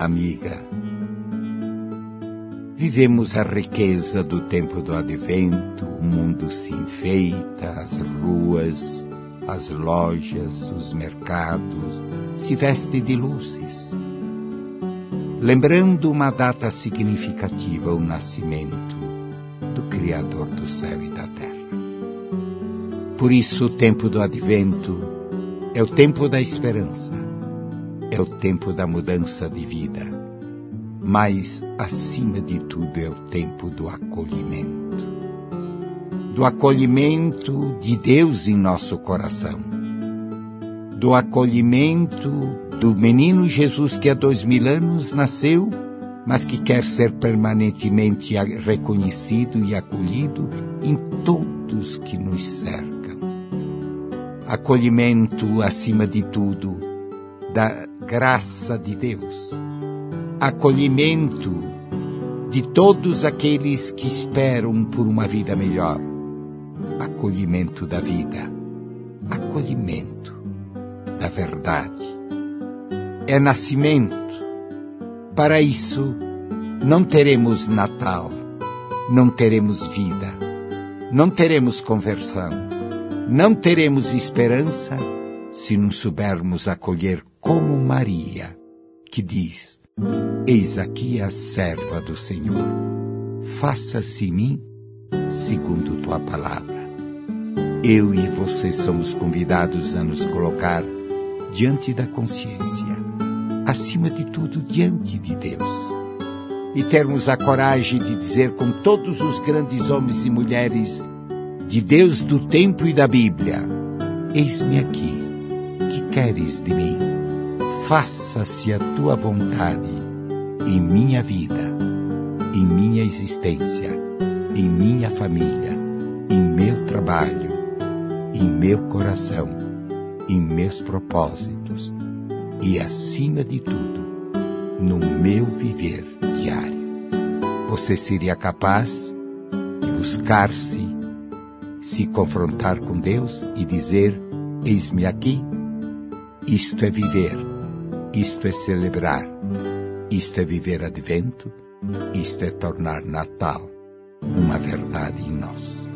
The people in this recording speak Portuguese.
amiga. Vivemos a riqueza do tempo do advento, o mundo se enfeita, as ruas, as lojas, os mercados se vestem de luzes, lembrando uma data significativa, o nascimento do Criador do céu e da terra. Por isso, o tempo do advento é o tempo da esperança, é o tempo da mudança de vida, mas, acima de tudo, é o tempo do acolhimento de Deus em nosso coração, do acolhimento do menino Jesus que há 2000 anos nasceu, mas que quer ser permanentemente reconhecido e acolhido em todos que nos cercam. Acolhimento, acima de tudo, da graça de Deus. Acolhimento de todos aqueles que esperam por uma vida melhor. Acolhimento da vida. Acolhimento da verdade. É nascimento. Para isso, não teremos Natal, não teremos vida, não teremos conversão, não teremos esperança se não soubermos acolher como Maria, que diz: eis aqui a serva do Senhor, faça-se em mim segundo tua palavra. Eu e você somos convidados a nos colocar diante da consciência, acima de tudo diante de Deus, e termos a coragem de dizer com todos os grandes homens e mulheres de Deus do tempo e da Bíblia: eis-me aqui, que queres de mim? Faça-se a tua vontade em minha vida, em minha existência, em minha família, em meu trabalho, em meu coração, em meus propósitos e, acima de tudo, no meu viver diário. Você seria capaz de buscar-se, se confrontar com Deus e dizer: eis-me aqui? Isto é viver, isto é celebrar, isto é viver advento, isto é tornar Natal uma verdade em nós.